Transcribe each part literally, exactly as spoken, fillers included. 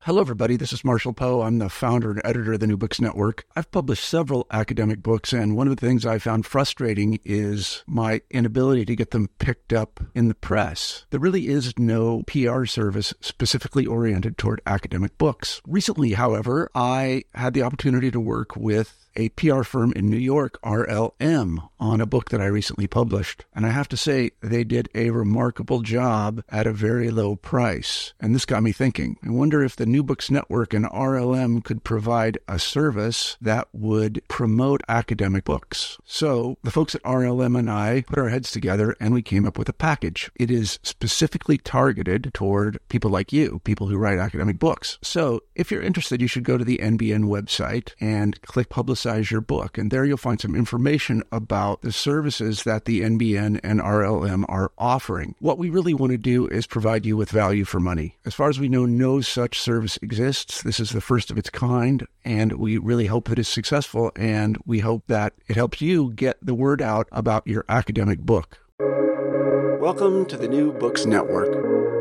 Hello, everybody. This is Marshall Poe. I'm the founder and editor of the New Books Network. I've published several academic books, and one of the things I found frustrating is my inability to get them picked up in the press. There really is no P R service specifically oriented toward academic books. Recently, however, I had the opportunity to work with a P R firm in New York, R L M, on a book that I recently published. And I have to say, they did a remarkable job at a very low price. And this got me thinking. I wonder if the New Books Network and R L M could provide a service that would promote academic books. So the folks at R L M and I put our heads together and we came up with a package. It is specifically targeted toward people like you, people who write academic books. So if you're interested, you should go to the N B N website and click Publicize your book. And there you'll find some information about the services that the N B N and R L M are offering. What we really want to do is provide you with value for money. As far as we know, no such service exists. This is the first of its kind, and we really hope that it's successful, and we hope that it helps you get the word out about your academic book. Welcome to the New Books Network.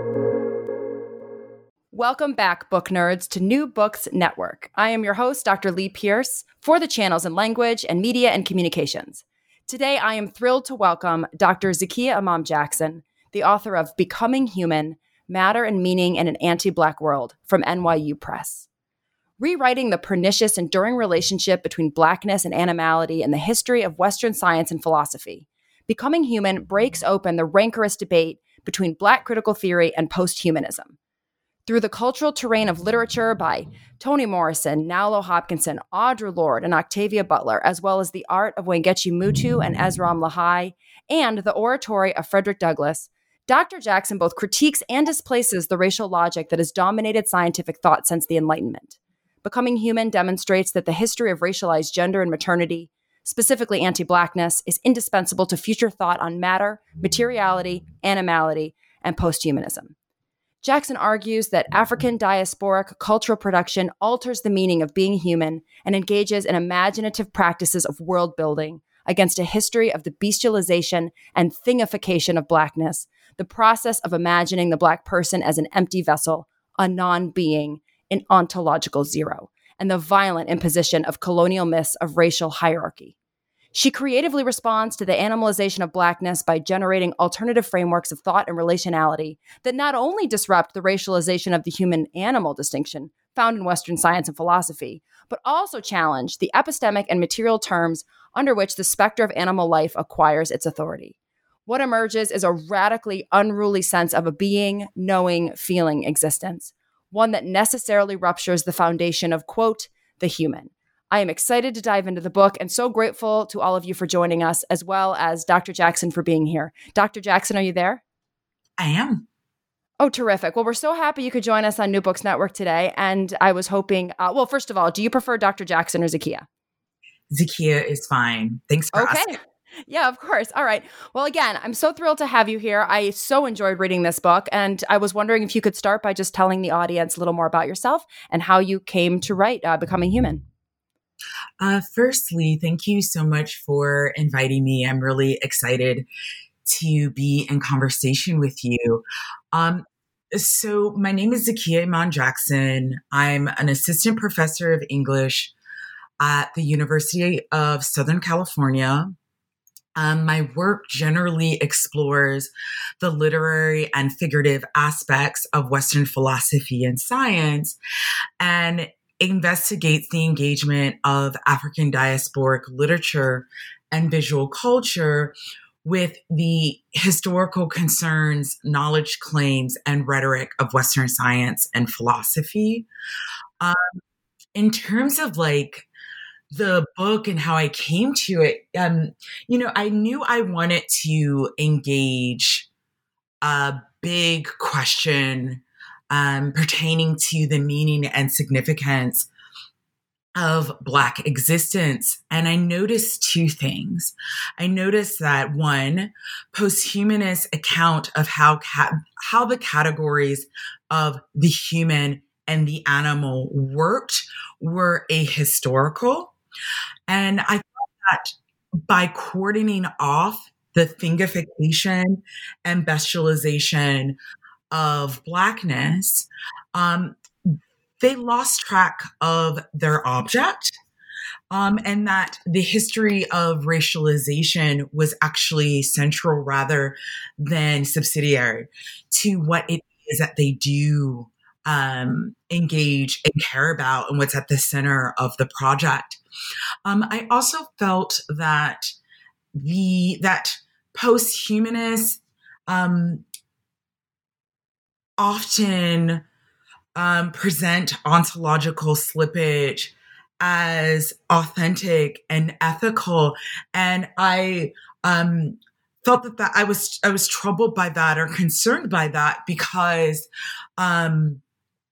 Welcome back, book nerds, to New Books Network. I am your host, Doctor Lee Pierce, for the channels in language and media and communications. Today, I am thrilled to welcome Doctor Zakiya Imam-Jackson, the author of Becoming Human, Matter and Meaning in an Anti-Black World from N Y U Press. Rewriting the pernicious, enduring relationship between Blackness and animality in the history of Western science and philosophy, Becoming Human breaks open the rancorous debate between Black critical theory and post-humanism. Through the cultural terrain of literature by Toni Morrison, Nalo Hopkinson, Audre Lorde, and Octavia Butler, as well as the art of Wangechi Mutu and Esram Lahai, and the oratory of Frederick Douglass, Doctor Jackson both critiques and displaces the racial logic that has dominated scientific thought since the Enlightenment. Becoming Human demonstrates that the history of racialized gender and maternity, specifically anti-Blackness, is indispensable to future thought on matter, materiality, animality, and post-humanism. Jackson argues that African diasporic cultural production alters the meaning of being human and engages in imaginative practices of world building against a history of the bestialization and thingification of Blackness, the process of imagining the Black person as an empty vessel, a non-being, an ontological zero, and the violent imposition of colonial myths of racial hierarchy. She creatively responds to the animalization of Blackness by generating alternative frameworks of thought and relationality that not only disrupt the racialization of the human-animal distinction found in Western science and philosophy, but also challenge the epistemic and material terms under which the specter of animal life acquires its authority. What emerges is a radically unruly sense of a being, knowing, feeling existence, one that necessarily ruptures the foundation of, quote, the human. I am excited to dive into the book and so grateful to all of you for joining us, as well as Doctor Jackson for being here. Doctor Jackson, are you there? I am. Oh, terrific. Well, we're so happy you could join us on New Books Network today. And I was hoping, uh, well, first of all, do you prefer Doctor Jackson or Zakiya? Zakiya is fine. Thanks for okay. asking. Yeah, of course. All right. Well, again, I'm so thrilled to have you here. I so enjoyed reading this book. And I was wondering if you could start by just telling the audience a little more about yourself and how you came to write uh, Becoming Human. Uh, firstly, thank you so much for inviting me. I'm really excited to be in conversation with you. Um, so my name is Zakiya Imam-Jackson. I'm an assistant professor of English at the University of Southern California. Um, my work generally explores the literary and figurative aspects of Western philosophy and science, and investigates the engagement of African diasporic literature and visual culture with the historical concerns, knowledge claims, and rhetoric of Western science and philosophy. Um, in terms of like the book and how I came to it, um, you know, I knew I wanted to engage a big question Um, pertaining to the meaning and significance of Black existence. And I noticed two things. I noticed that one, posthumanist account of how ca- how the categories of the human and the animal worked were ahistorical. And I thought that by cordoning off the thingification and bestialization of Blackness, um, they lost track of their object. Um, and that the history of racialization was actually central rather than subsidiary to what it is that they do um, engage and care about and what's at the center of the project. Um, I also felt that the that post-humanists um, often um, present ontological slippage as authentic and ethical, and I um, felt that, that I was I was troubled by that or concerned by that because um,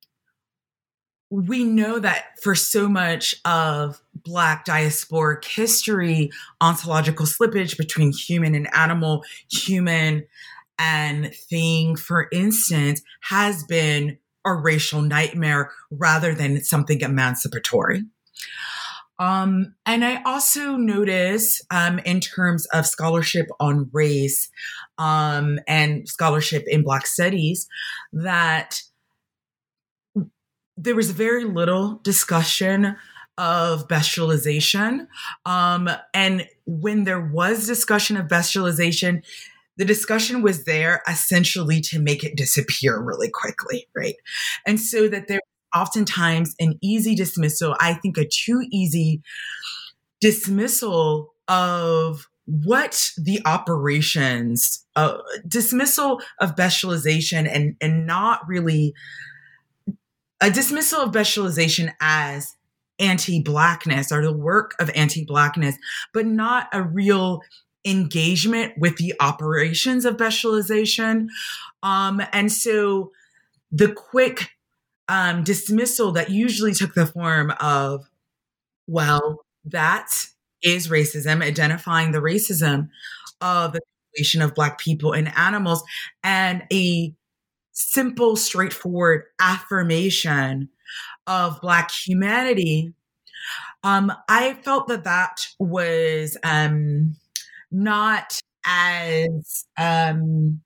we know that for so much of Black diasporic history, ontological slippage between human and animal, human and thing, for instance, has been a racial nightmare rather than something emancipatory. Um, and I also notice um, in terms of scholarship on race um, and scholarship in Black studies that there was very little discussion of bestialization. Um, and when there was discussion of bestialization, the discussion was there essentially to make it disappear really quickly, right? And so that there oftentimes an easy dismissal, I think a too easy dismissal of what the operations, uh, dismissal of bestialization and, and not really a dismissal of bestialization as anti-Blackness or the work of anti-Blackness, but not a real engagement with the operations of bestialization. Um, and so the quick Um, dismissal that usually took the form of, well, that is racism, identifying the racism of the population of Black people and animals, and a simple, straightforward affirmation of Black humanity. Um, I felt that that was um, not as um,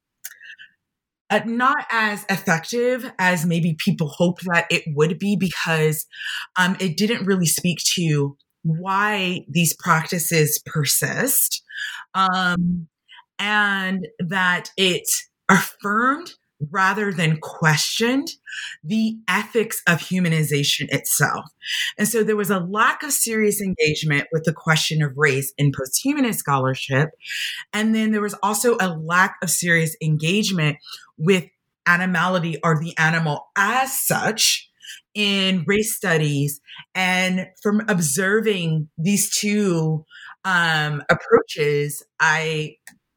Uh, not as effective as maybe people hoped that it would be because um, it didn't really speak to why these practices persist um, and that it affirmed rather than questioned the ethics of humanization itself. And so there was a lack of serious engagement with the question of race in post-humanist scholarship. And then there was also a lack of serious engagement with animality or the animal as such in race studies. And from observing these two um, approaches, I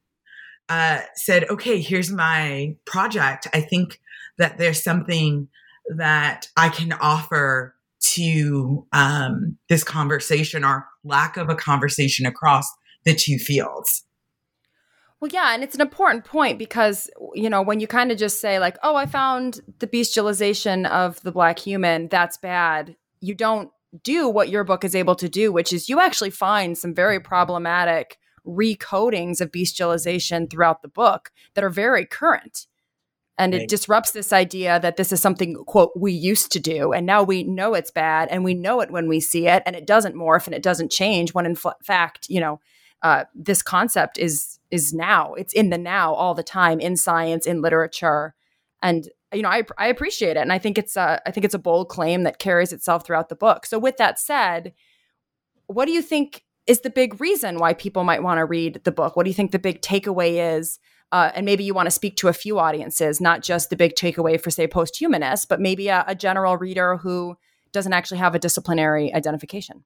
uh, said, okay, here's my project. I think that there's something that I can offer to um, this conversation or lack of a conversation across the two fields. Well, yeah, and it's an important point because, you know, when you kind of just say like, oh, I found the bestialization of the Black human, that's bad. You don't do what your book is able to do, which is you actually find some very problematic recodings of bestialization throughout the book that are very current. And it disrupts this idea that this is something, quote, we used to do. And now we know it's bad and we know it when we see it and it doesn't morph and it doesn't change when in f- fact, you know, uh, this concept is is now. It's in the now all the time in science, in literature. And, you know, I I appreciate it. And I think it's a, I think it's a bold claim that carries itself throughout the book. So with that said, what do you think is the big reason why people might want to read the book? What do you think the big takeaway is? Uh, and maybe you want to speak to a few audiences, not just the big takeaway for, say, post-humanists, but maybe a, a general reader who doesn't actually have a disciplinary identification.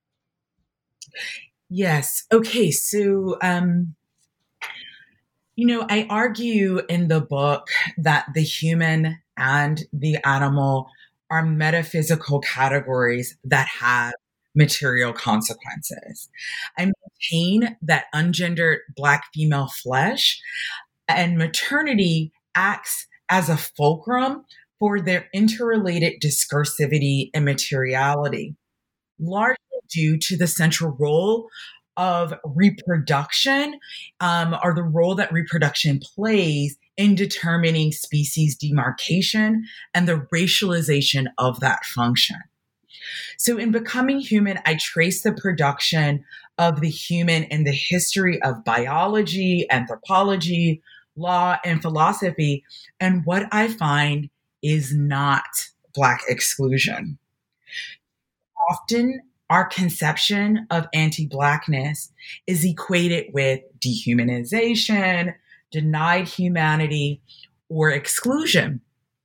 Yes. Okay. So, um, you know, I argue in the book that the human and the animal are metaphysical categories that have material consequences. I maintain that ungendered Black female flesh and maternity acts as a fulcrum for their interrelated discursivity and materiality, largely due to the central role of reproduction um, or the role that reproduction plays in determining species demarcation and the racialization of that function. So in Becoming Human, I trace the production of the human in the history of biology, anthropology, law, and philosophy. And what I find is not Black exclusion. Often, our conception of anti-Blackness is equated with dehumanization, denied humanity, or exclusion.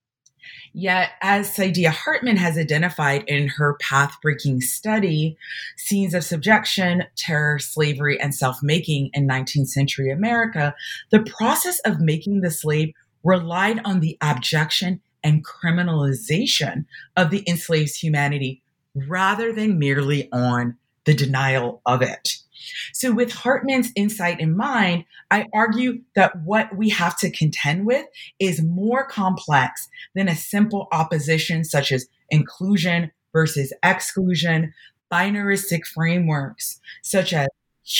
Yet, as Saidiya Hartman has identified in her path-breaking study, Scenes of Subjection, Terror, Slavery, and Self-Making in nineteenth century America, the process of making the slave relied on the abjection and criminalization of the enslaved's humanity rather than merely on the denial of it. So with Hartman's insight in mind, I argue that what we have to contend with is more complex than a simple opposition such as inclusion versus exclusion, binaristic frameworks such as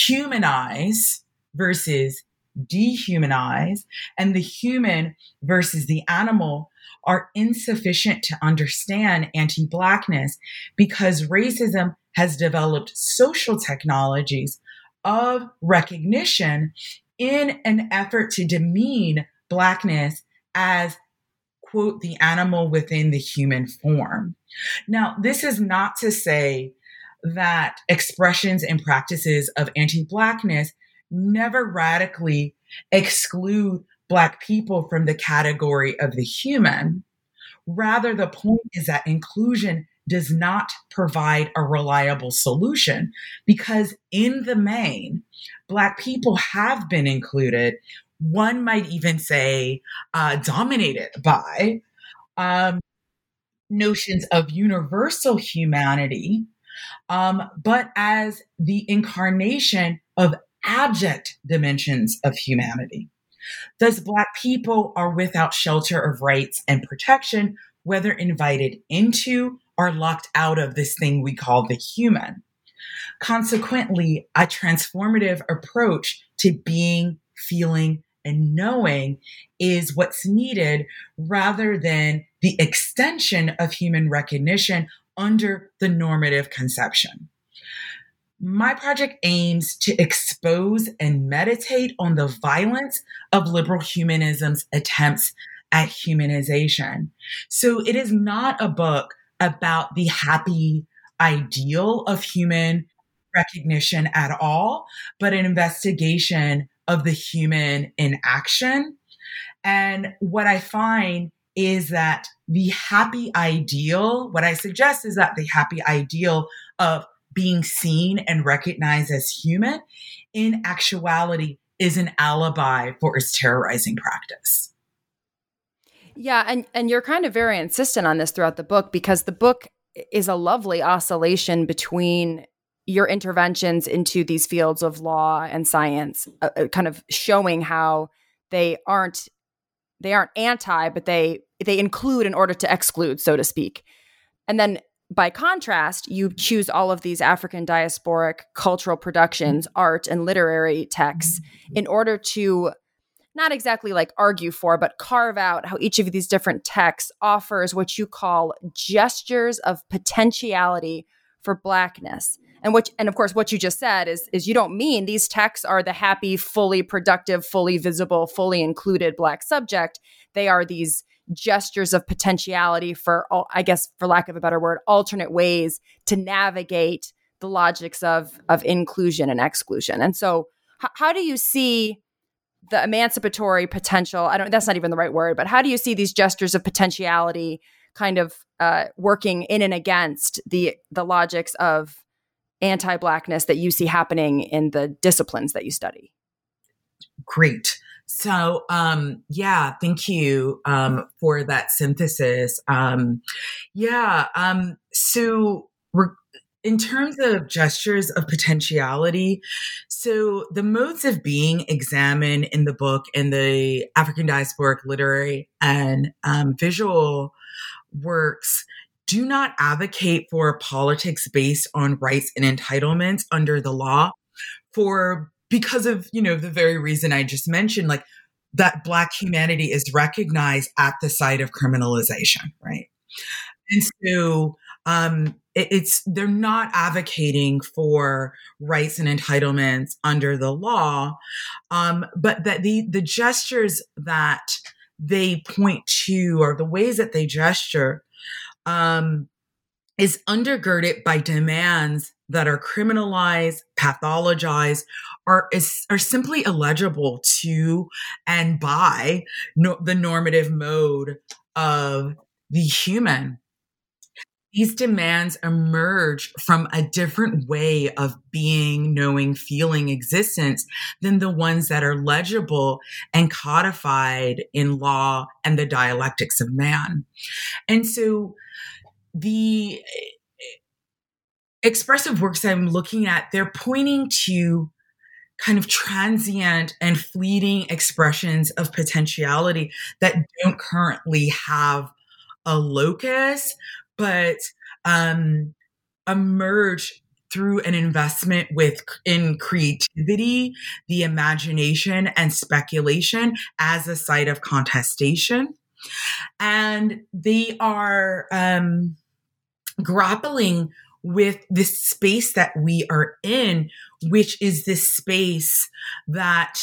humanize versus dehumanize, and the human versus the animal are insufficient to understand anti-Blackness because racism has developed social technologies of recognition in an effort to demean Blackness as, quote, the animal within the human form. Now, this is not to say that expressions and practices of anti-Blackness never radically exclude Black people from the category of the human. Rather, the point is that inclusion does not provide a reliable solution because in the main, Black people have been included. One might even say uh, dominated by um, notions of universal humanity, um, but as the incarnation of abject dimensions of humanity. Thus, Black people are without shelter of rights and protection, whether invited into or locked out of this thing we call the human. Consequently, a transformative approach to being, feeling, and knowing is what's needed rather than the extension of human recognition under the normative conception. My project aims to expose and meditate on the violence of liberal humanism's attempts at humanization. So it is not a book about the happy ideal of human recognition at all, but an investigation of the human in action. And what I find is that the happy ideal, what I suggest is that the happy ideal of being seen and recognized as human, in actuality, is an alibi for its terrorizing practice. Yeah, and, and you're kind of very insistent on this throughout the book because the book is a lovely oscillation between your interventions into these fields of law and science, uh, kind of showing how they aren't they aren't anti, but they they include in order to exclude, so to speak. And then by contrast, you choose all of these African diasporic cultural productions, art and literary texts in order to not exactly like argue for, but carve out how each of these different texts offers what you call gestures of potentiality for Blackness. And which, and of course, what you just said is, is you don't mean these texts are the happy, fully productive, fully visible, fully included Black subject. They are these gestures of potentiality for, I guess, for lack of a better word, alternate ways to navigate the logics of, of inclusion and exclusion. And so h- how do you see the emancipatory potential? I don't, that's not even the right word, but how do you see these gestures of potentiality kind of uh, working in and against the, the logics of anti-Blackness that you see happening in the disciplines that you study? Great. So, um, yeah, thank you um, for that synthesis. Um, yeah, um, so we're, in terms of gestures of potentiality, so the modes of being examined in the book and the African diasporic literary and um, visual works do not advocate for politics based on rights and entitlements under the law for because of, you know, the very reason I just mentioned, like that Black humanity is recognized at the site of criminalization, right? And so um, it, it's they're not advocating for rights and entitlements under the law, um, but that the the gestures that they point to, or the ways that they gesture, um, is undergirded by demands that are criminalized, pathologized, or is are simply illegible to and by no, the normative mode of the human. These demands emerge from a different way of being, knowing, feeling existence than the ones that are legible and codified in law and the dialectics of man. And so the expressive works I'm looking at, they're pointing to kind of transient and fleeting expressions of potentiality that don't currently have a locus, but um, emerge through an investment with in creativity, the imagination, and speculation as a site of contestation. And they are um, grappling with this space that we are in, which is this space that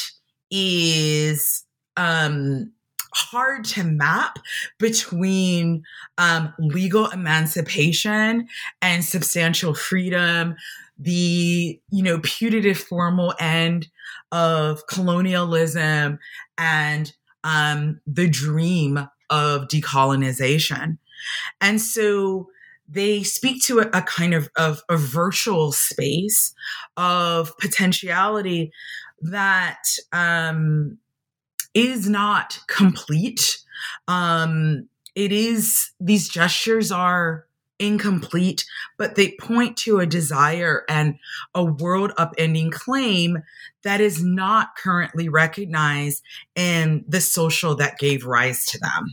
is um, hard to map between um, legal emancipation and substantial freedom, the, you know, putative formal end of colonialism, and um, the dream of decolonization. And so they speak to a, a kind of, of a virtual space of potentiality that um, is not complete. Um, it is, these gestures are incomplete, but they point to a desire and a world upending claim that is not currently recognized in the social that gave rise to them.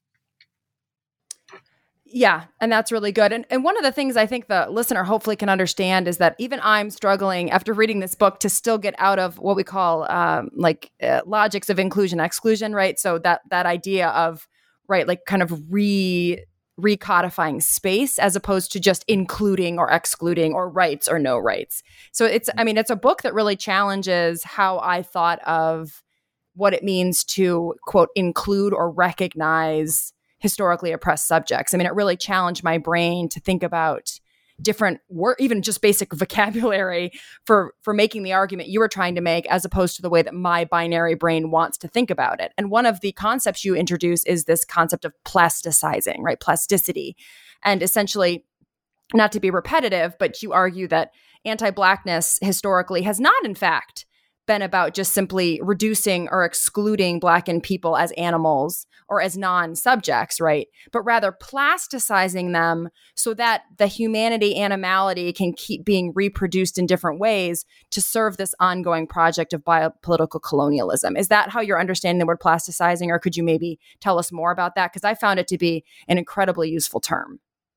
Yeah, and that's really good. And, and one of the things I think the listener hopefully can understand is that even I'm struggling after reading this book to still get out of what we call um, like uh, logics of inclusion exclusion, right? So that that idea of, right, like kind of re recodifying space as opposed to just including or excluding or rights or no rights. So it's, I mean, it's a book that really challenges how I thought of what it means to, quote, include or recognize historically oppressed subjects. I mean, it really challenged my brain to think about different word, even just basic vocabulary for, for making the argument you were trying to make, as opposed to the way that my binary brain wants to think about it. And one of the concepts you introduce is this concept of plasticizing, right? Plasticity. And essentially, not to be repetitive, but you argue that anti-Blackness historically has not, in fact, been about just simply reducing or excluding Blackened people as animals or as non-subjects, right? But rather plasticizing them so that the humanity animality can keep being reproduced in different ways to serve this ongoing project of biopolitical colonialism. Is that how you're understanding the word plasticizing, or could you maybe tell us more about that? Because I found it to be an incredibly useful term.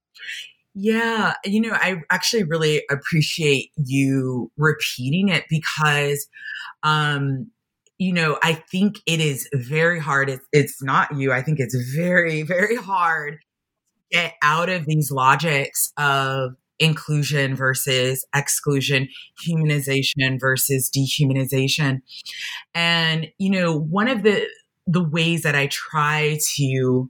Yeah, you know, I actually really appreciate you repeating it because, um, you know, I think it is very hard. It's, it's not you. I think it's very, very hard to get out of these logics of inclusion versus exclusion, humanization versus dehumanization. And, you know, one of the the ways that I try to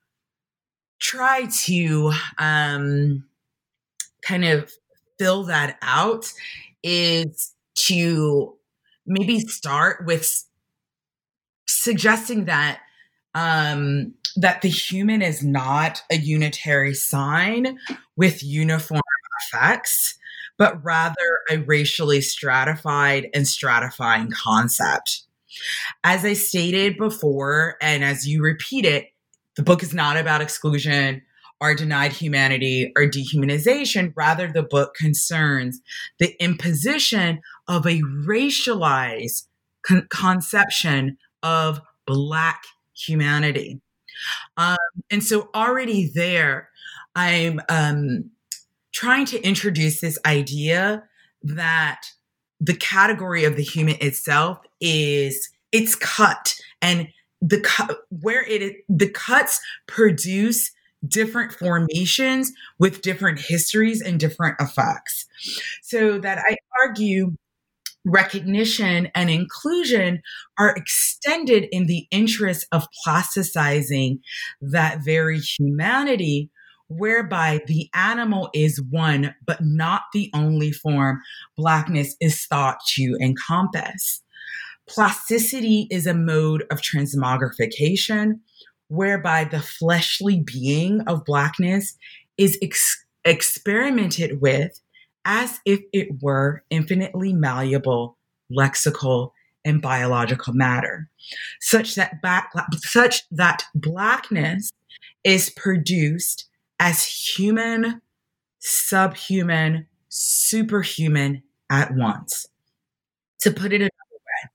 try to um, kind of fill that out is to maybe start with suggesting that um, that the human is not a unitary sign with uniform effects, but rather a racially stratified and stratifying concept. As I stated before, and as you repeat it, the book is not about exclusion or denied humanity or dehumanization. Rather, the book concerns the imposition of a racialized con- conception of Black humanity. Um, and so already there, I'm um, trying to introduce this idea that the category of the human itself is, it's cut and the cut where it the cuts produce different formations with different histories and different effects. So that I argue recognition and inclusion are extended in the interest of plasticizing that very humanity, whereby the animal is one, but not the only form Blackness is thought to encompass. Plasticity is a mode of transmogrification, whereby the fleshly being of Blackness is ex- experimented with as if it were infinitely malleable, lexical, and biological matter, such that back, such that Blackness is produced as human, subhuman, superhuman at once. To put it another way,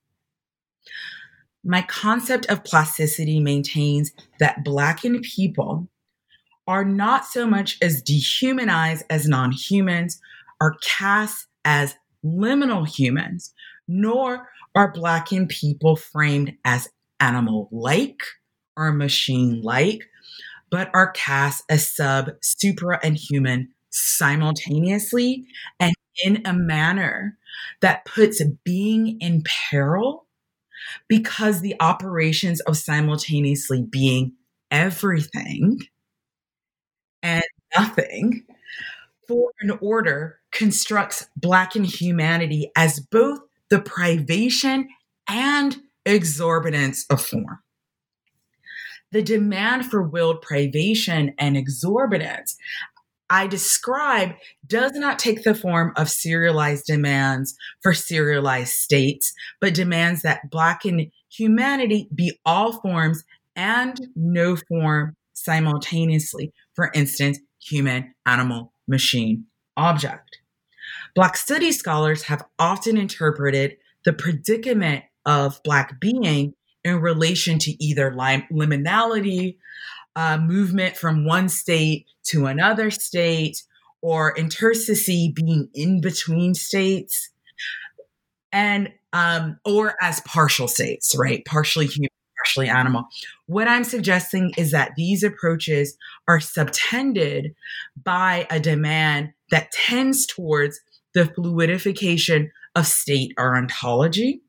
my concept of plasticity maintains that Blackened people are not so much as dehumanized as non-humans, are cast as liminal humans, nor are Blackened people framed as animal-like or machine-like, but are cast as sub, supra, and human simultaneously and in a manner that puts being in peril, because the operations of simultaneously being everything and nothing for an order constructs Blackened humanity as both the privation and exorbitance of form. The demand for willed privation and exorbitance I describe does not take the form of serialized demands for serialized states, but demands that Blackened humanity be all forms and no form simultaneously. For instance, human, animal, machine, object. Black studies scholars have often interpreted the predicament of Black being in relation to either lim- liminality, uh, movement from one state to another state, or interstice, being in between states, and um, or as partial states, right? Partially human, partially animal. What I'm suggesting is that these approaches are subtended by a demand that tends towards the fluidification of state or ontology.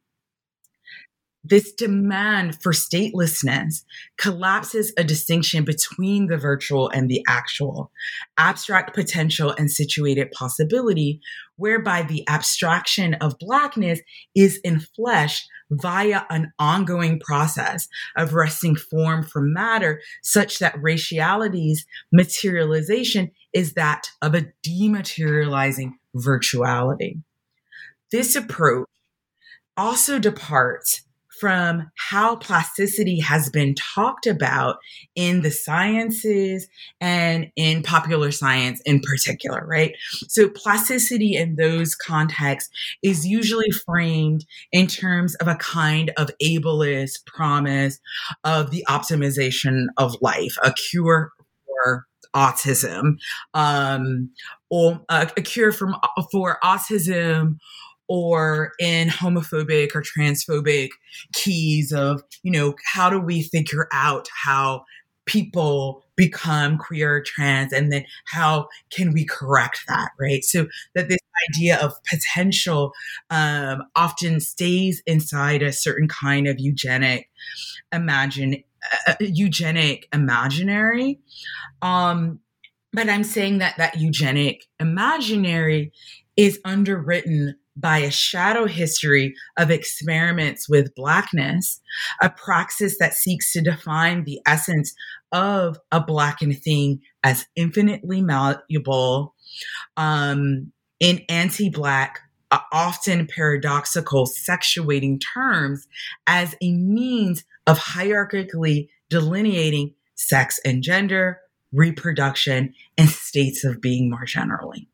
This demand for statelessness collapses a distinction between the virtual and the actual, abstract potential and situated possibility, whereby the abstraction of Blackness is enfleshed via an ongoing process of wresting form from matter, such that raciality's materialization is that of a dematerializing virtuality. This approach also departs from how plasticity has been talked about in the sciences and in popular science in particular, right? So plasticity in those contexts is usually framed in terms of a kind of ableist promise of the optimization of life, a cure for autism, um, or a, a cure from, for autism, or in homophobic or transphobic keys of, you know, how do we figure out how people become queer or trans, and then how can we correct that, right? So that this idea of potential um, often stays inside a certain kind of eugenic imagine, uh, eugenic imaginary. Um, but I'm saying that that eugenic imaginary is underwritten by a shadow history of experiments with Blackness, a praxis that seeks to define the essence of a Blackened thing as infinitely malleable, um, in anti-Black, uh, often paradoxical sexuating terms as a means of hierarchically delineating sex and gender, reproduction, and states of being more generally.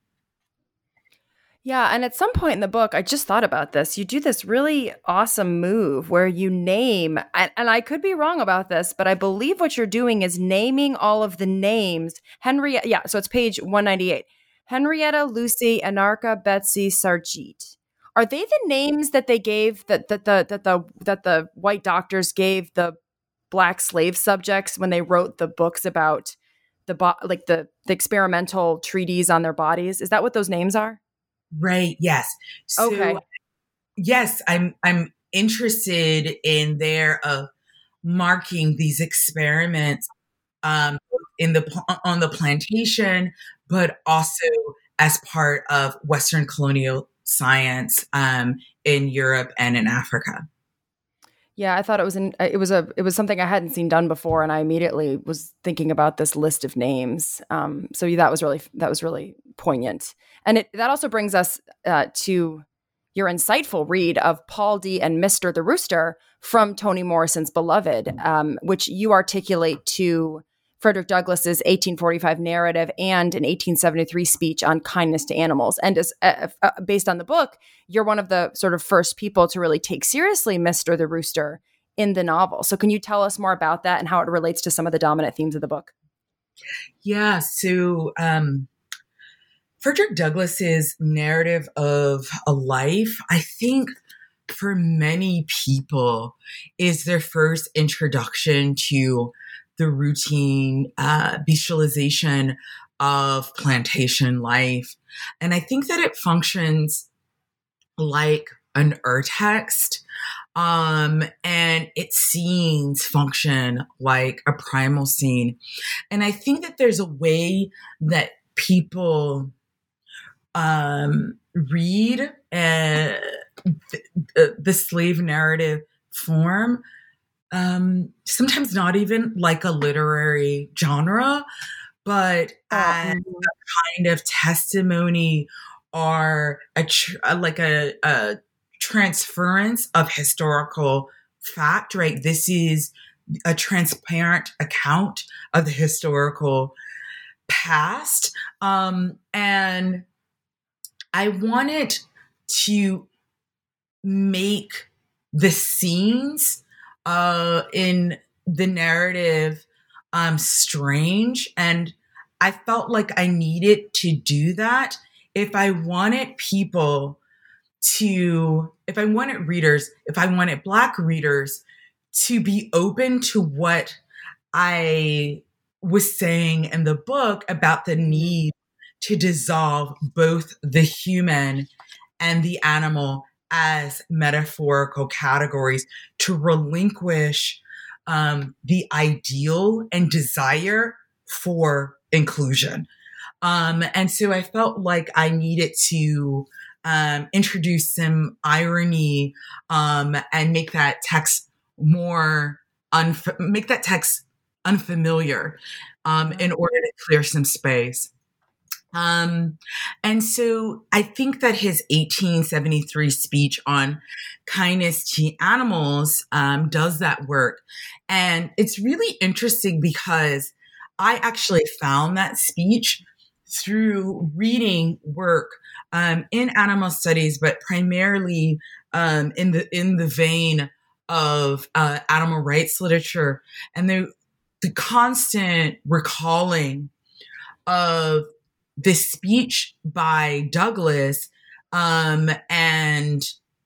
Yeah. And at some point in the book, I just thought about this. You do this really awesome move where you name, and, and I could be wrong about this, but I believe what you're doing is naming all of the names. Henry, yeah, so it's page one ninety-eight. Henrietta, Lucy, Anarcha, Betsy, Sarjeet. are they the names that they gave that that the that the that the white doctors gave the black slave subjects when they wrote the books about the bo- like the the experimental treaties on their bodies? Is that what those names are? Right. Yes. So, Okay. yes, I'm I'm interested in their uh, marking these experiments um, in the on the plantation, but also as part of Western colonial science um, in Europe and in Africa. Yeah, I thought it was an it was a it was something I hadn't seen done before, and I immediately was thinking about this list of names. Um, so that was really that was really poignant, and it that also brings us uh, to your insightful read of Paul D. and Mister the Rooster from Toni Morrison's Beloved, um, which you articulate to Frederick Douglass's eighteen forty-five narrative and an eighteen seventy-three speech on kindness to animals. And as, uh, uh, based on the book, you're one of the sort of first people to really take seriously Mister the Rooster in the novel. So can you tell us more about that and how it relates to some of the dominant themes of the book? Yeah. So um, Frederick Douglass's narrative of a life, I think for many people is their first introduction to the routine uh, bestialization of plantation life. And I think that it functions like an urtext, um, and its scenes function like a primal scene. And I think that there's a way that people um, read uh, the, the slave narrative form, um, sometimes not even like a literary genre, but as a kind of testimony or a tr- like a, a transference of historical fact, right? This is a transparent account of the historical past. Um, and I wanted to make the scenes uh, in the narrative um, strange. And I felt like I needed to do that if I wanted people to, if I wanted readers, if I wanted Black readers to be open to what I was saying in the book about the need to dissolve both the human and the animal as metaphorical categories, to relinquish um, the ideal and desire for inclusion. Um, and so I felt like I needed to um, introduce some irony um, and make that text more, unf- make that text unfamiliar um, in order to clear some space. Um, and so I think that his eighteen seventy-three speech on kindness to animals um, does that work. And it's really interesting because I actually found that speech through reading work um, in animal studies, but primarily um, in the in the vein of uh, animal rights literature, and the the constant recalling of this speech by Douglass. Um, and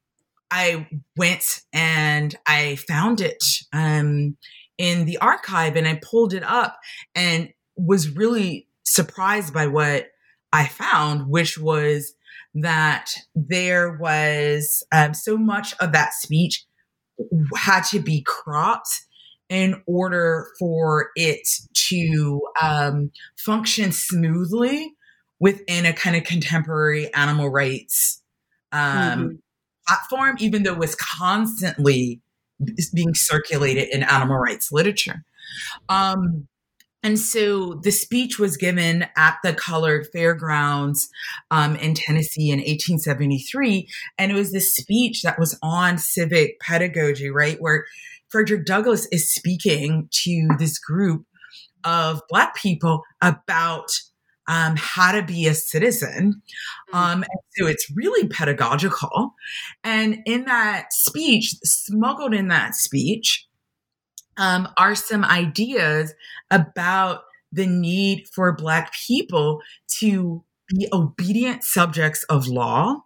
I went and I found it um, in the archive, and I pulled it up and was really surprised by what I found, which was that there was um, so much of that speech had to be cropped in order for it to um, function smoothly within a kind of contemporary animal rights um, mm-hmm. platform, even though it was constantly being circulated in animal rights literature. Um, and so the speech was given at the Colored Fairgrounds um, in Tennessee in eighteen seventy-three. And it was this speech that was on civic pedagogy, right? Where Frederick Douglass is speaking to this group of Black people about um, how to be a citizen. Um, and so it's really pedagogical. And in that speech, smuggled in that speech, um, are some ideas about the need for Black people to be obedient subjects of law,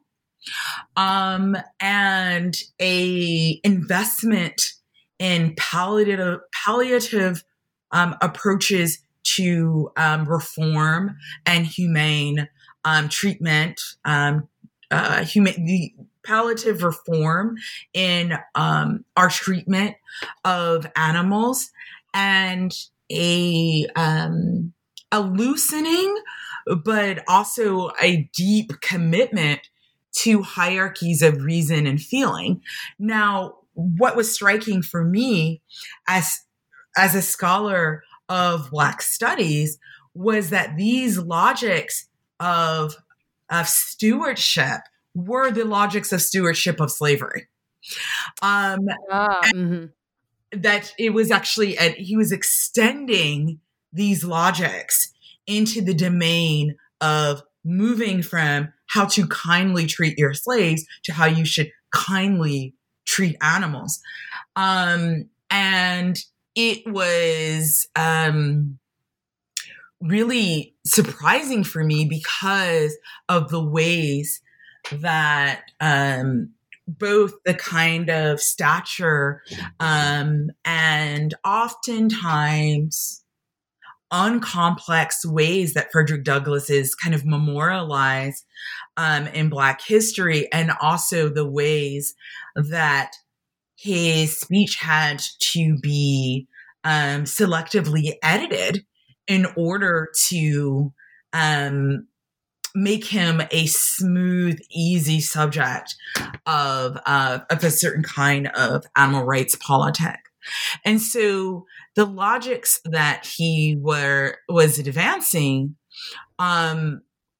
um, and a investment in palliative palliative um, approaches to um, reform and humane um, treatment, um, uh, human the palliative reform in um, our treatment of animals, and a um, a loosening, but also a deep commitment to hierarchies of reason and feeling. Now, what was striking for me as as a scholar of Black studies was that these logics of of stewardship were the logics of stewardship of slavery. Um, Ah, mm-hmm. that it was actually, a, he was extending these logics into the domain of moving from how to kindly treat your slaves to how you should kindly treat animals. Um, and it was um, really surprising for me because of the ways that um, both the kind of stature um, and oftentimes uncomplex ways that Frederick Douglass is kind of memorialized um, in Black history, and also the ways that his speech had to be um, selectively edited in order to um, make him a smooth, easy subject of, uh, of a certain kind of animal rights politic. And so the logics that he were was advancing um,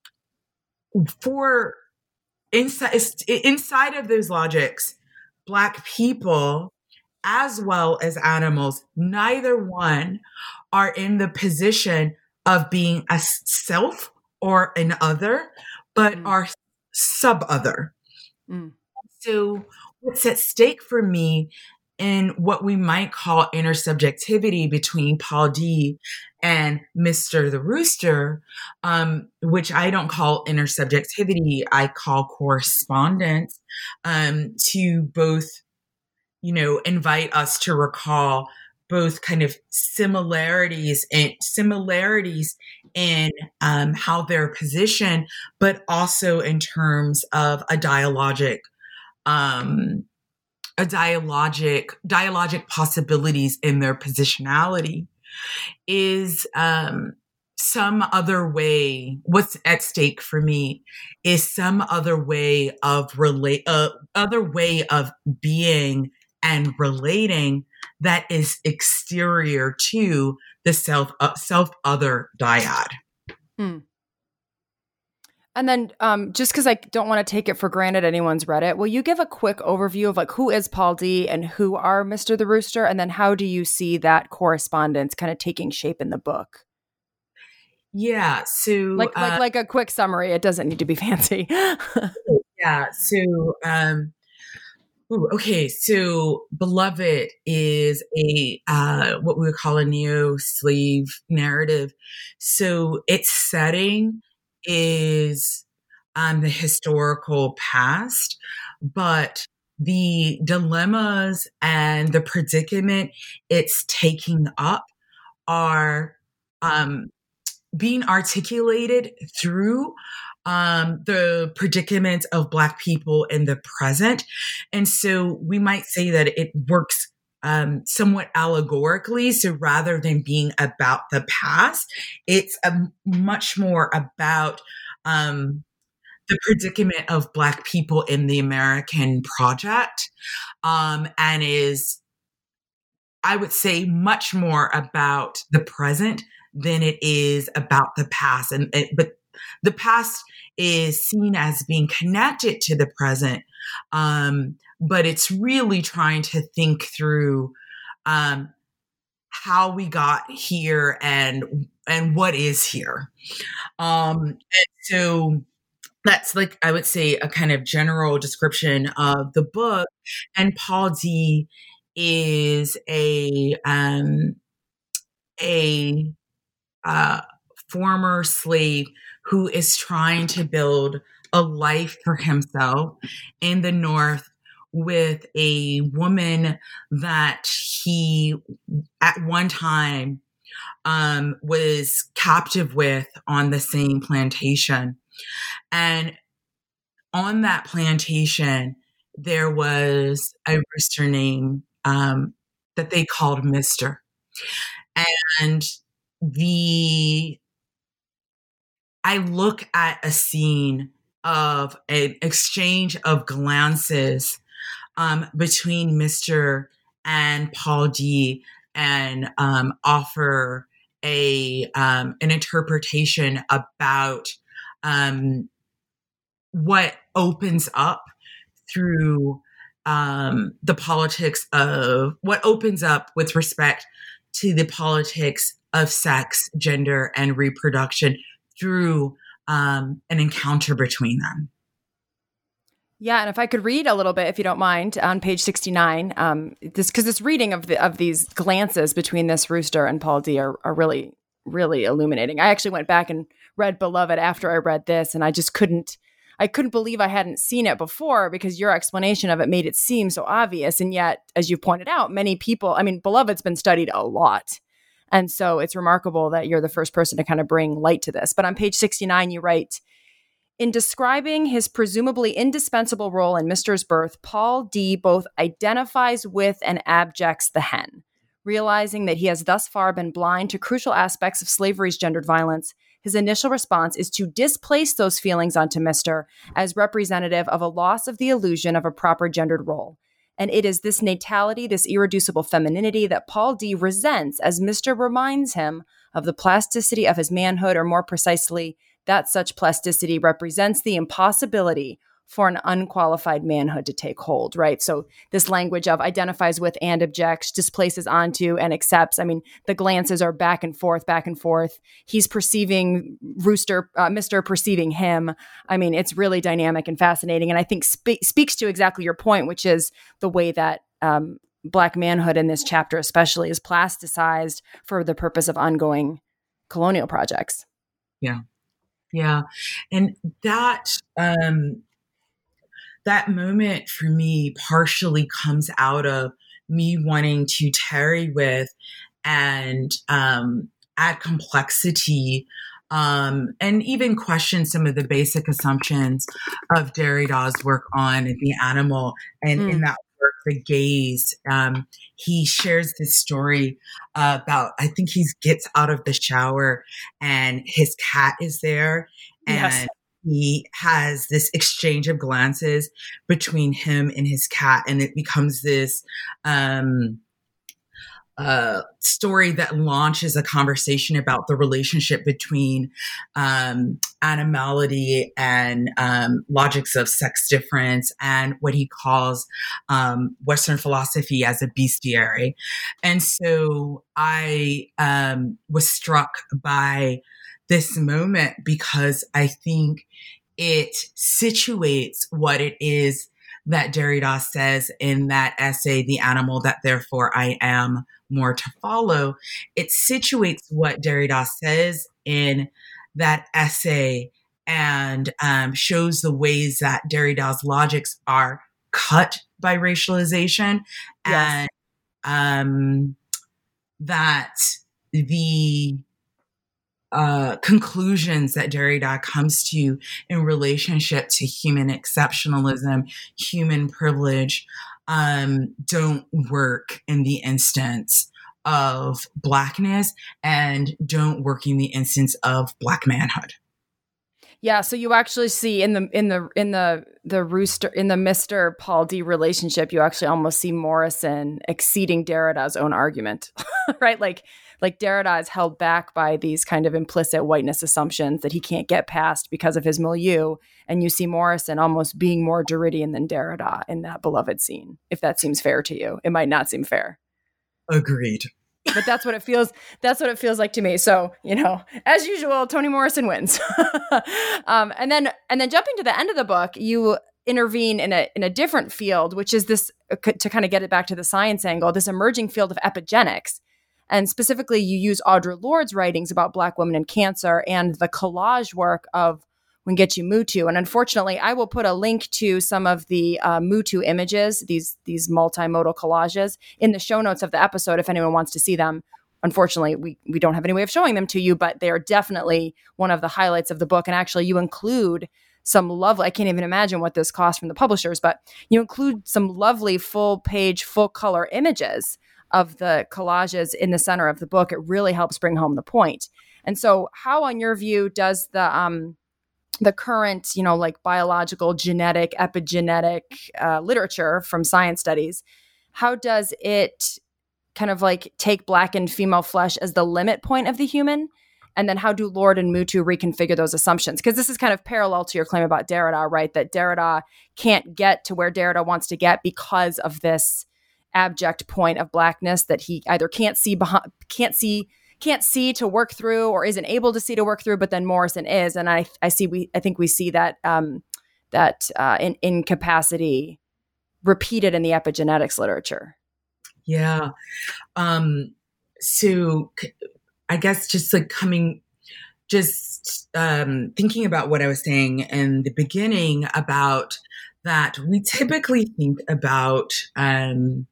for inside inside of those logics, Black people as well as animals, neither one are in the position of being a self or an other, but mm. are sub-other. Mm. So what's at stake for me in what we might call intersubjectivity between Paul D and Mister the Rooster, um, which I don't call intersubjectivity, I call correspondence, um, to both, you know, invite us to recall both kind of similarities and similarities in um, how they're positioned, but also in terms of a dialogic, um, a dialogic, dialogic possibilities in their positionality. Is um, some other way, what's at stake for me is some other way of relate, uh, other way of being and relating that is exterior to the self, uh, self-other dyad. Hmm. And then um, just because I don't want to take it for granted anyone's read it, will you give a quick overview of like who is Paul D and who are Mister the Rooster? And then how do you see that correspondence kind of taking shape in the book? Yeah. So like, like, uh, like a quick summary. It doesn't need to be fancy. yeah. So, um, ooh, okay. So Beloved is a, uh, what we would call a neo-slave narrative. So its setting is um, the historical past, but the dilemmas and the predicament it's taking up are um, being articulated through um, the predicament of Black people in the present. And so we might say that it works Um, somewhat allegorically. So rather than being about the past, it's a, much more about um, the predicament of Black people in the American project, um, and is, I would say, much more about the present than it is about the past. And it, but the past is seen as being connected to the present, um, but it's really trying to think through um, how we got here and and what is here. Um, and so that's like, I would say, a kind of general description of the book. And Paul D is a um, a uh, former slave who is trying to build a life for himself in the North with a woman that he at one time um, was captive with on the same plantation. And on that plantation, there was a rooster named um, that they called Mister. And the I look at a scene of an exchange of glances um, between Mister and Paul D, and um, offer a um, an interpretation about um, what opens up through um, the politics of what opens up with respect to the politics of sex, gender, and reproduction through um, an encounter between them. Yeah, and if I could read a little bit, if you don't mind, on page sixty-nine, um, this because this reading of the of these glances between this rooster and Paul D are, are really, really illuminating. I actually went back and read Beloved after I read this, and I just couldn't, I couldn't believe I hadn't seen it before, because your explanation of it made it seem so obvious. And yet, as you pointed out, many people, I mean, Beloved's been studied a lot. And so it's remarkable that you're the first person to kind of bring light to this. But on page sixty-nine, you write, in describing his presumably indispensable role in Mister's birth, Paul D both identifies with and abjects the hen. Realizing that he has thus far been blind to crucial aspects of slavery's gendered violence, his initial response is to displace those feelings onto Mister as representative of a loss of the illusion of a proper gendered role. And it is this natality, this irreducible femininity that Paul D resents as Mister reminds him of the plasticity of his manhood, or more precisely, that such plasticity represents the impossibility for an unqualified manhood to take hold, right? So this language of identifies with and objects, displaces onto and accepts. I mean, the glances are back and forth, back and forth. He's perceiving Rooster, uh, Mister perceiving him. I mean, it's really dynamic and fascinating. And I think spe- speaks to exactly your point, which is the way that um, Black manhood in this chapter especially is plasticized for the purpose of ongoing colonial projects. Yeah. Yeah. And that, um, that moment for me partially comes out of me wanting to tarry with and, um, add complexity, um, and even question some of the basic assumptions of Derrida's work on the animal. And mm. in that work, The Gaze, um, he shares this story uh, about, I think he gets out of the shower and his cat is there. And yes. he has this exchange of glances between him and his cat. And it becomes this um, uh, story that launches a conversation about the relationship between um, animality and um, logics of sex difference, and what he calls um, Western philosophy as a bestiary. And so I um, was struck by this moment because I think it situates what it is that Derrida says in that essay, The Animal That Therefore I Am, More to Follow. It situates what Derrida says in that essay and um, shows the ways that Derrida's logics are cut by racialization, yes. and um, that the Uh, conclusions that Derrida comes to in relationship to human exceptionalism, human privilege, um, don't work in the instance of Blackness and don't work in the instance of Black manhood. Yeah, so you actually see in the in the in the the rooster in the Mister Paul D relationship, you actually almost see Morrison exceeding Derrida's own argument, right? Like. Like Derrida is held back by these kind of implicit whiteness assumptions that he can't get past because of his milieu. And you see Morrison almost being more Derridian than Derrida in that Beloved scene, if that seems fair to you. It might not seem fair. Agreed. But that's what it feels. That's what it feels like to me. So, you know, as usual, Toni Morrison wins. um, and then and then jumping to the end of the book, you intervene in a in a different field, which is this, uh, to kind of get it back to the science angle, this emerging field of epigenetics. And specifically, you use Audre Lorde's writings about Black women and cancer and the collage work of Wangechi Mutu. And unfortunately, I will put a link to some of the uh, Mutu images, these, these multimodal collages, in the show notes of the episode if anyone wants to see them. Unfortunately, we, we don't have any way of showing them to you, but they are definitely one of the highlights of the book. And actually, you include some lovely, I can't even imagine what this cost from the publishers, but you include some lovely full page, full color images of the collages in the center of the book. It really helps bring home the point. And so how, on your view, does the um, the current, you know, like biological, genetic, epigenetic uh, literature from science studies, how does it kind of like take Black and female flesh as the limit point of the human? And then how do Lorde and Mutu reconfigure those assumptions? Because this is kind of parallel to your claim about Derrida, right? That Derrida can't get to where Derrida wants to get because of this abject point of Blackness that he either can't see behind, can't see, can't see to work through, or isn't able to see to work through. But then Morrison is, and I, I see, we, I think we see that um, that uh, in, incapacity repeated in the epigenetics literature. Yeah. Um, so I guess just like coming, just um, thinking about what I was saying in the beginning about that, we typically think about um,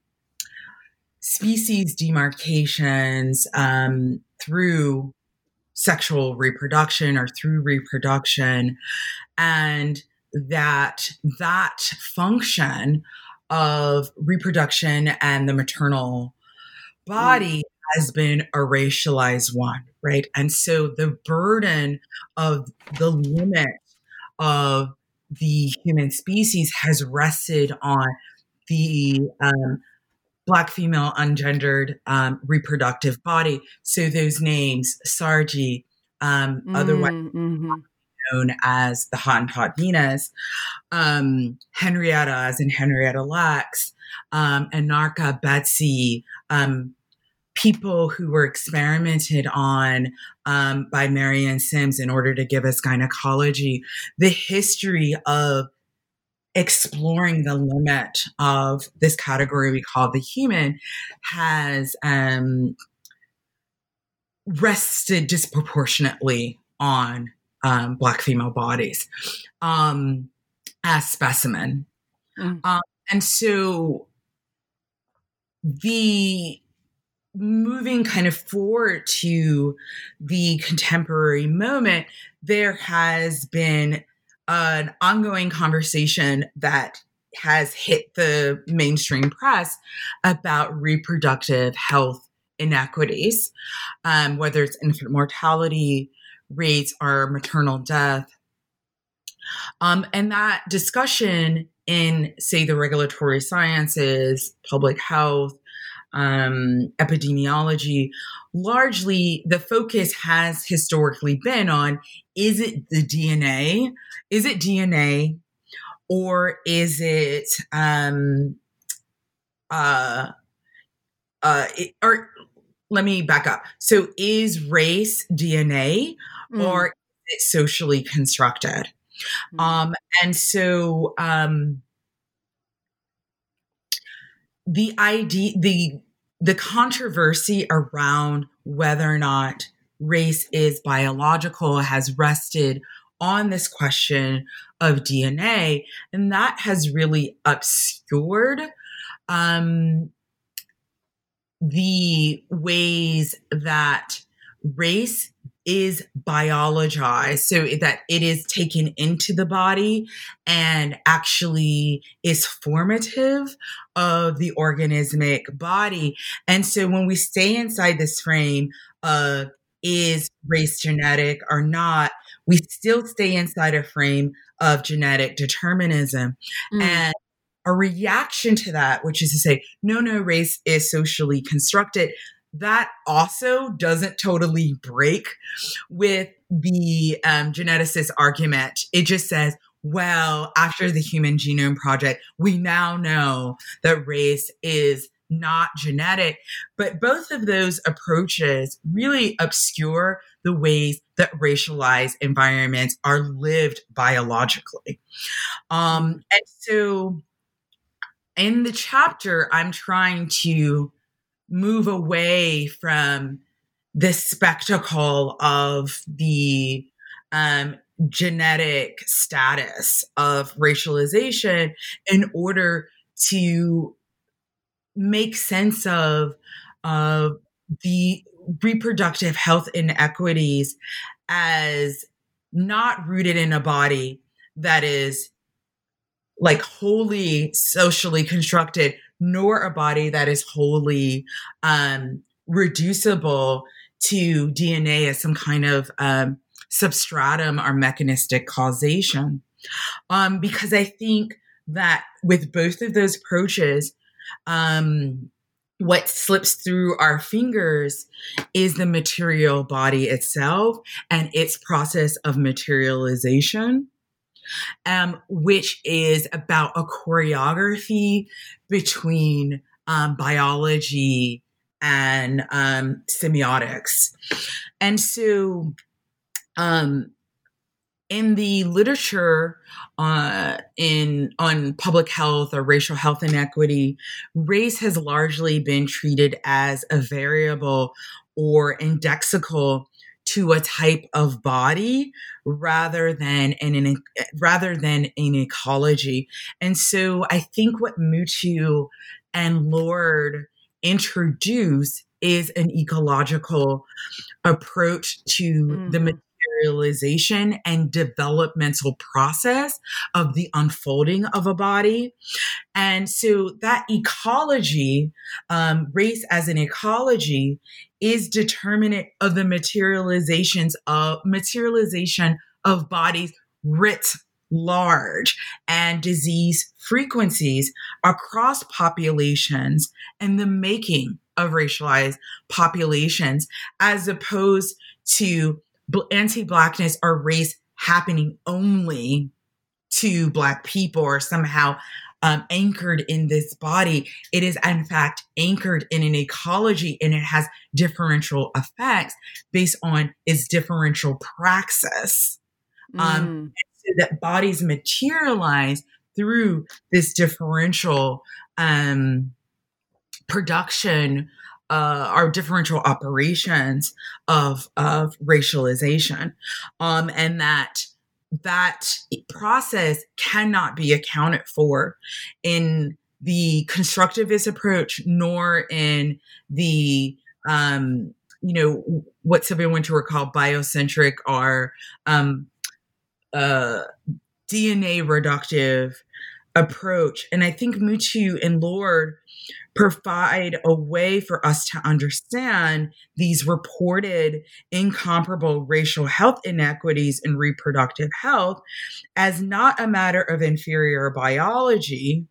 species demarcations um, through sexual reproduction or through reproduction, and that that function of reproduction and the maternal body mm. has been a racialized one, right? And so the burden of the limit of the human species has rested on the um, Black female ungendered um, reproductive body. So those names, Sarji, um, mm, otherwise mm-hmm. known as the Hottentot Venus, um, Henrietta as in Henrietta Lacks, um, Anarcha, Betsy, um, people who were experimented on um, by Marianne Sims in order to give us gynecology, the history of exploring the limit of this category we call the human has um, rested disproportionately on um, Black female bodies um, as specimen. Mm. Um, and so the moving kind of forward to the contemporary moment, there has been an ongoing conversation that has hit the mainstream press about reproductive health inequities, um, whether it's infant mortality rates or maternal death. Um, and that discussion in, say, the regulatory sciences, public health, um, epidemiology, largely the focus has historically been on, is it the D N A? Is it D N A? Or is it, um, uh, uh, it, or let me back up. So is race D N A mm. or is it socially constructed? Mm. Um, and so, um, the idea, the, the controversy around whether or not race is biological has rested on this question of D N A, and that has really obscured um, the ways that race is biologized, so that it is taken into the body and actually is formative of the organismic body. And so when we stay inside this frame of is race genetic or not, we still stay inside a frame of genetic determinism. Mm. And a reaction to that, which is to say, no, no, race is socially constructed, that also doesn't totally break with the um, geneticist argument. It just says, well, after the Human Genome Project, we now know that race is not genetic. But both of those approaches really obscure the ways that racialized environments are lived biologically. Um, and so in the chapter, I'm trying to move away from the spectacle of the um, genetic status of racialization in order to make sense of, of the reproductive health inequities as not rooted in a body that is like wholly socially constructed, nor a body that is wholly um, reducible to D N A as some kind of um, substratum or mechanistic causation. Um, because I think that with both of those approaches, um, what slips through our fingers is the material body itself and its process of materialization, um, which is about a choreography between um, biology and um, semiotics. And so um, in the literature uh, in on public health or racial health inequity, race has largely been treated as a variable or indexical to a type of body rather than in an rather than an ecology. And so I think what Mutu and Lord introduce is an ecological approach to mm-hmm. the materialization and developmental process of the unfolding of a body. And so that ecology, um, race as an ecology, is determinant of the materializations of materialization of bodies writ large and disease frequencies across populations and the making of racialized populations, as opposed to anti-Blackness or race happening only to Black people or somehow um, anchored in this body. It is, in fact, anchored in an ecology, and it has differential effects based on its differential praxis. Mm. Um, so that bodies materialize through this differential um, production uh, or differential operations of, of racialization. Um, and that that process cannot be accounted for in the constructivist approach, nor in the, um, you know, what some people want to call biocentric or um, uh, D N A reductive approach. And I think Mutu and Lord provide a way for us to understand these reported incomparable racial health inequities in reproductive health as not a matter of inferior biology,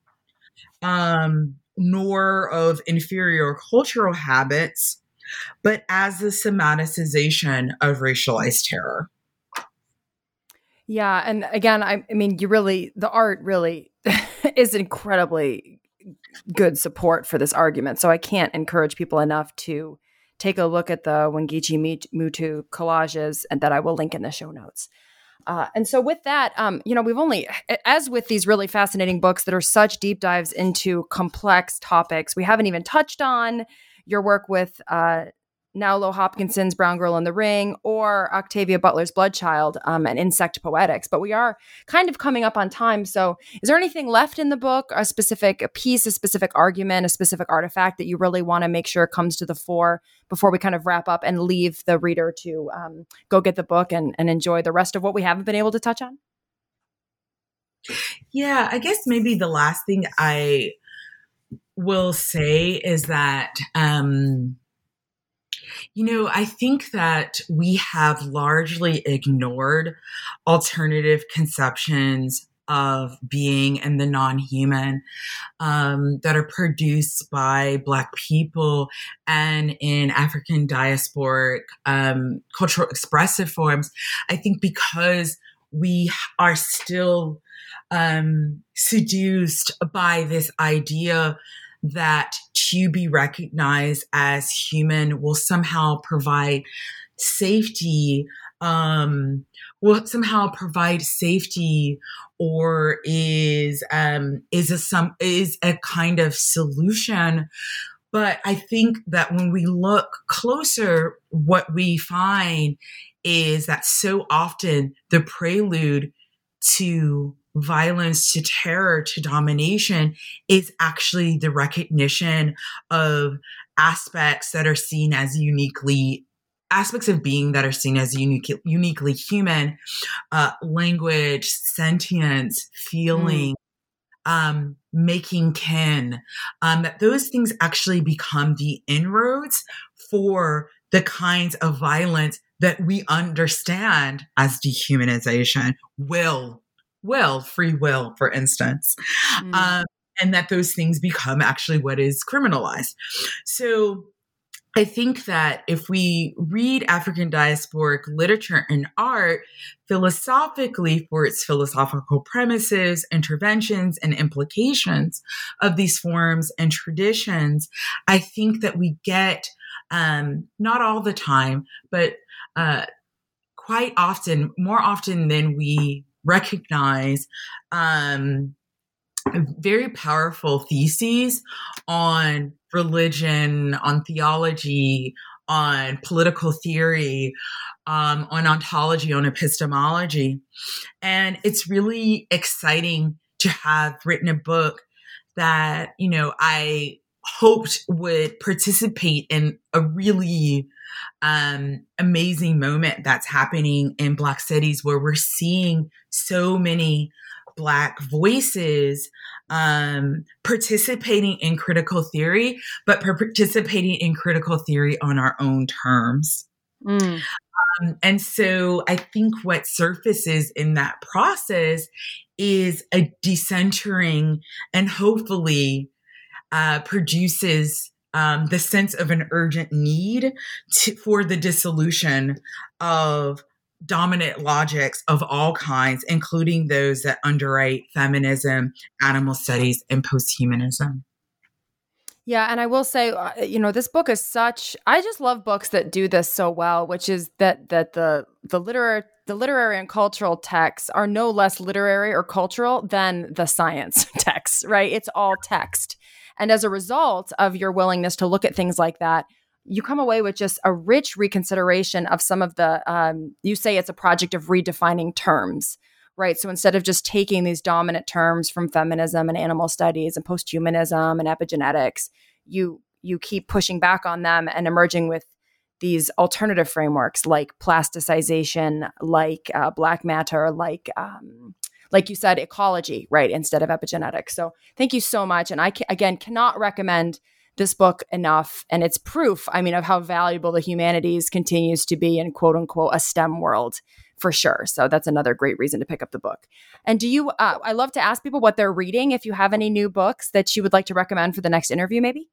um, nor of inferior cultural habits, but as the somaticization of racialized terror. Yeah. And again, I, I mean, you really, the art really is incredibly good support for this argument. So I can't encourage people enough to take a look at the Wangechi Mutu collages, and that I will link in the show notes. Uh, and so with that, um, you know, we've only, as with these really fascinating books that are such deep dives into complex topics, we haven't even touched on your work with uh, Naulo Hopkinson's Brown Girl in the Ring or Octavia Butler's Bloodchild um, and Insect Poetics. But we are kind of coming up on time. So is there anything left in the book, a specific a piece, a specific argument, a specific artifact that you really want to make sure comes to the fore before we kind of wrap up and leave the reader to um, go get the book and, and enjoy the rest of what we haven't been able to touch on? Yeah, I guess maybe the last thing I will say is that, um, you know, I think that we have largely ignored alternative conceptions of being and the non-human um, that are produced by Black people and in African diasporic um, cultural expressive forms. I think because we are still um, seduced by this idea that to be recognized as human will somehow provide safety, um, will somehow provide safety, or is um, is a some is a kind of solution But I think that when we look closer, what we find is that so often the prelude to violence, to terror, to domination is actually the recognition of aspects that are seen as uniquely aspects of being that are seen as unique, uniquely human, uh, language, sentience, feeling, mm. um, making kin, um, that those things actually become the inroads for the kinds of violence that we understand as dehumanization, will, will, free will, for instance, mm. um, and that those things become actually what is criminalized. So I think that if we read African diasporic literature and art philosophically for its philosophical premises, interventions, and implications of these forms and traditions, I think that we get, um, not all the time, but uh, quite often, more often than we recognize, um, very powerful theses on religion, on theology, on political theory, um, on ontology, on epistemology. And it's really exciting to have written a book that, you know, I hoped would participate in a really um, amazing moment that's happening in Black cities, where we're seeing so many Black voices um, participating in critical theory, but participating in critical theory on our own terms. Mm. Um, and so I think what surfaces in that process is a decentering, and hopefully uh, produces um, the sense of an urgent need to, for the dissolution of dominant logics of all kinds, including those that underwrite feminism, animal studies, and posthumanism. Yeah. And I will say, uh, you know, this book is such, I just love books that do this so well, which is that, that the, the literary, the literary and cultural texts are no less literary or cultural than the science texts, right? It's all text. And as a result of your willingness to look at things like that, you come away with just a rich reconsideration of some of the, um, you say it's a project of redefining terms, right? So instead of just taking these dominant terms from feminism and animal studies and posthumanism and epigenetics, you you keep pushing back on them and emerging with these alternative frameworks like plasticization, like uh, Black matter, like um, like you said, ecology, right? Instead of epigenetics. So thank you so much. And I, ca- again, cannot recommend this book enough. And it's proof, I mean, of how valuable the humanities continues to be in quote unquote a STEM world for sure. So that's another great reason to pick up the book. And do you, uh, I love to ask people what they're reading. If you have any new books that you would like to recommend for the next interview, maybe?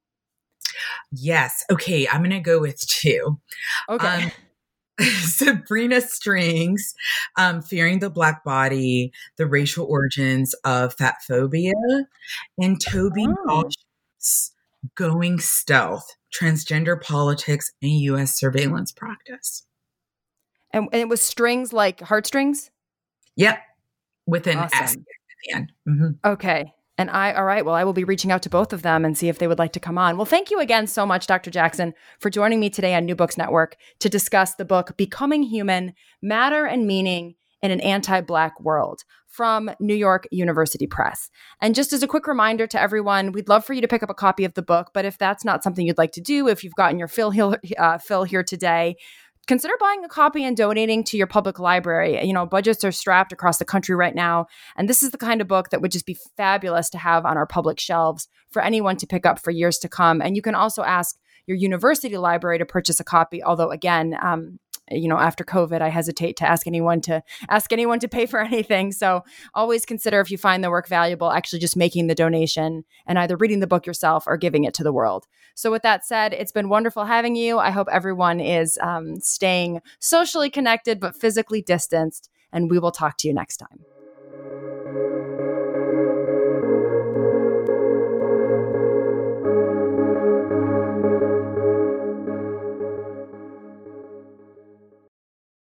Yes. Okay. I'm going to go with two. Okay. Um, Sabrina Strings, um, Fearing the Black Body, The Racial Origins of Fat Phobia, and Toby oh. Walsh's Going Stealth, Transgender Politics and U S Surveillance Practice. And, and it was strings like heartstrings? Yep. With an awesome. S at the end. Mm-hmm. Okay. And I, all right, well, I will be reaching out to both of them and see if they would like to come on. Well, thank you again so much, Doctor Jackson, for joining me today on New Books Network to discuss the book, Becoming Human, Matter and Meaning in an Anti-Black World from New York University Press. And just as a quick reminder to everyone, we'd love for you to pick up a copy of the book, but if that's not something you'd like to do, if you've gotten your fill here, uh, fill here today, consider buying a copy and donating to your public library. You know, budgets are strapped across the country right now. And this is the kind of book that would just be fabulous to have on our public shelves for anyone to pick up for years to come. And you can also ask your university library to purchase a copy. Although, again, um, you know, after COVID, I hesitate to ask anyone to ask anyone to pay for anything. So always consider, if you find the work valuable, actually just making the donation and either reading the book yourself or giving it to the world. So with that said, it's been wonderful having you. I hope everyone is um, staying socially connected, but physically distanced. And we will talk to you next time.